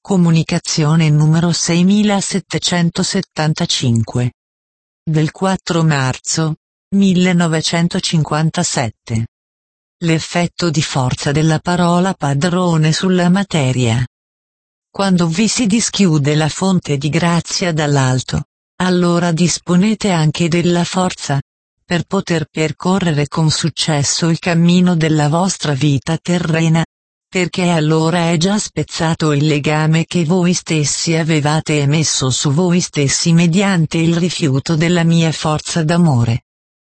Comunicazione numero 6775. Del 4 marzo 1957. L'effetto di forza della parola padrone sulla materia. Quando vi si dischiude la fonte di grazia dall'alto, allora disponete anche della forza, per poter percorrere con successo il cammino della vostra vita terrena, perché allora è già spezzato il legame che voi stessi avevate emesso su voi stessi mediante il rifiuto della mia forza d'amore.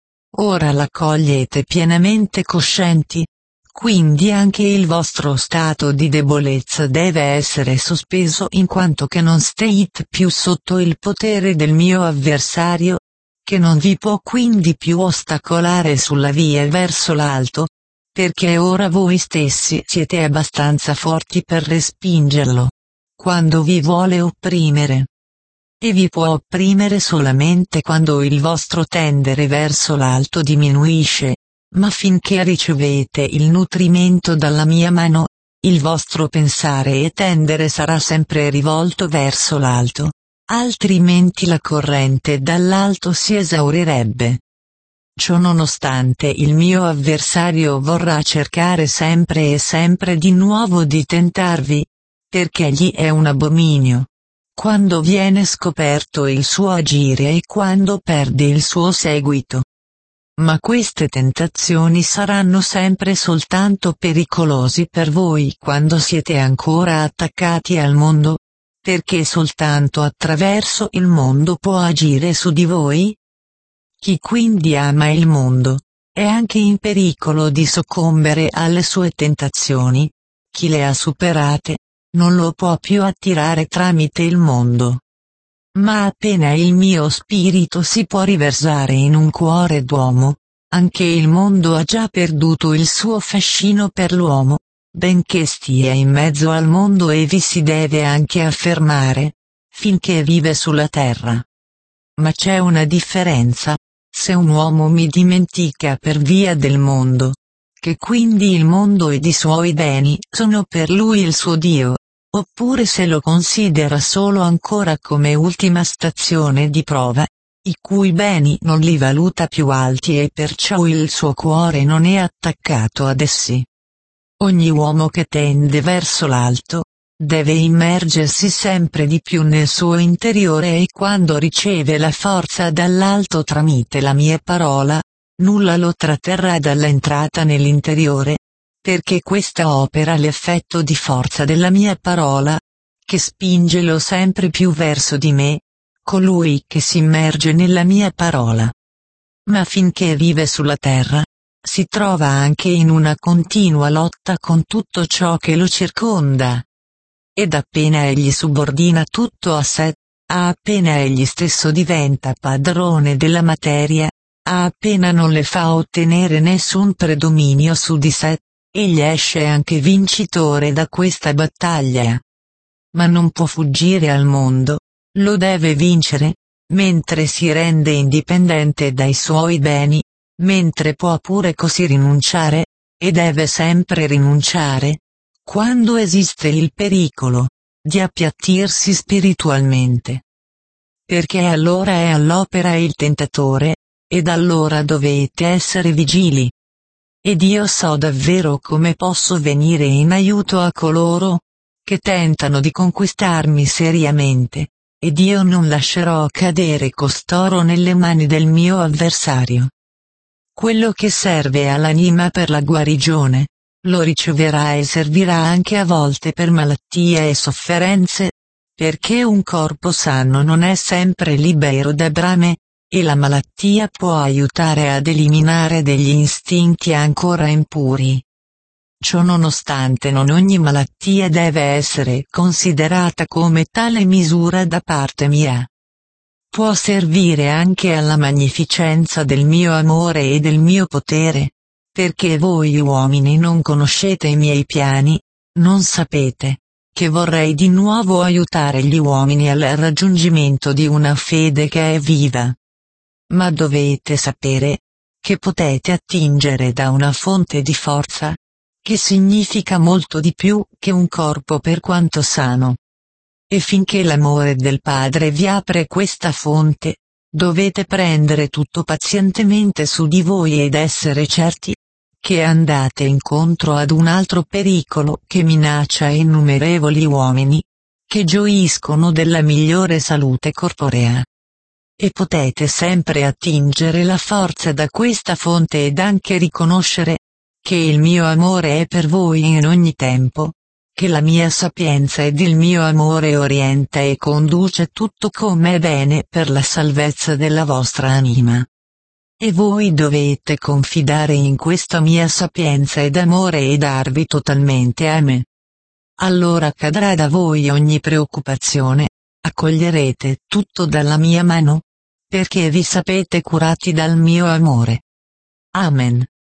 Ora la cogliete pienamente coscienti, quindi anche il vostro stato di debolezza deve essere sospeso in quanto che non state più sotto il potere del mio avversario, che non vi può quindi più ostacolare sulla via verso l'alto, perché ora voi stessi siete abbastanza forti per respingerlo, quando vi vuole opprimere. E vi può opprimere solamente quando il vostro tendere verso l'alto diminuisce, ma finché ricevete il nutrimento dalla mia mano, il vostro pensare e tendere sarà sempre rivolto verso l'alto, altrimenti la corrente dall'alto si esaurirebbe. Ciononostante il mio avversario vorrà cercare sempre e sempre di nuovo di tentarvi, perché egli è un abominio. Quando viene scoperto il suo agire e quando perde il suo seguito. Ma queste tentazioni saranno sempre soltanto pericolosi per voi quando siete ancora attaccati al mondo, perché soltanto attraverso il mondo può agire su di voi. Chi quindi ama il mondo, è anche in pericolo di soccombere alle sue tentazioni. Chi le ha superate, non lo può più attirare tramite il mondo. Ma appena il mio spirito si può riversare in un cuore d'uomo, anche il mondo ha già perduto il suo fascino per l'uomo, benché stia in mezzo al mondo e vi si deve anche affermare, finché vive sulla terra. Ma c'è una differenza. Se un uomo mi dimentica per via del mondo, che quindi il mondo ed i suoi beni sono per lui il suo Dio, oppure se lo considera solo ancora come ultima stazione di prova, i cui beni non li valuta più alti e perciò il suo cuore non è attaccato ad essi. Ogni uomo che tende verso l'alto, deve immergersi sempre di più nel suo interiore e quando riceve la forza dall'alto tramite la mia parola, nulla lo tratterrà dall'entrata nell'interiore, perché questa opera l'effetto di forza della mia parola, che spinge lo sempre più verso di me, colui che si immerge nella mia parola. Ma finché vive sulla terra, si trova anche in una continua lotta con tutto ciò che lo circonda. Ed appena egli subordina tutto a sé, appena egli stesso diventa padrone della materia, appena non le fa ottenere nessun predominio su di sé, egli esce anche vincitore da questa battaglia. Ma non può fuggire al mondo, lo deve vincere, mentre si rende indipendente dai suoi beni, mentre può pure così rinunciare, e deve sempre rinunciare, quando esiste il pericolo di appiattirsi spiritualmente. Perché allora è all'opera il tentatore, ed allora dovete essere vigili. Ed io so davvero come posso venire in aiuto a coloro che tentano di conquistarmi seriamente, ed io non lascerò cadere costoro nelle mani del mio avversario. Quello che serve all'anima per la guarigione, lo riceverà e servirà anche a volte per malattie e sofferenze, perché un corpo sano non è sempre libero da brame, e la malattia può aiutare ad eliminare degli istinti ancora impuri. Ciononostante non ogni malattia deve essere considerata come tale misura da parte mia. Può servire anche alla magnificenza del mio amore e del mio potere, perché voi uomini non conoscete i miei piani, non sapete, che vorrei di nuovo aiutare gli uomini al raggiungimento di una fede che è viva. Ma dovete sapere, che potete attingere da una fonte di forza, che significa molto di più che un corpo per quanto sano. E finché l'amore del Padre vi apre questa fonte, dovete prendere tutto pazientemente su di voi ed essere certi che andate incontro ad un altro pericolo che minaccia innumerevoli uomini, che gioiscono della migliore salute corporea. E potete sempre attingere la forza da questa fonte ed anche riconoscere che il mio amore è per voi in ogni tempo, che la mia sapienza ed il mio amore orienta e conduce tutto come è bene per la salvezza della vostra anima. E voi dovete confidare in questa mia sapienza ed amore e darvi totalmente a me. Allora cadrà da voi ogni preoccupazione, accoglierete tutto dalla mia mano, perché vi sapete curati dal mio amore. Amen.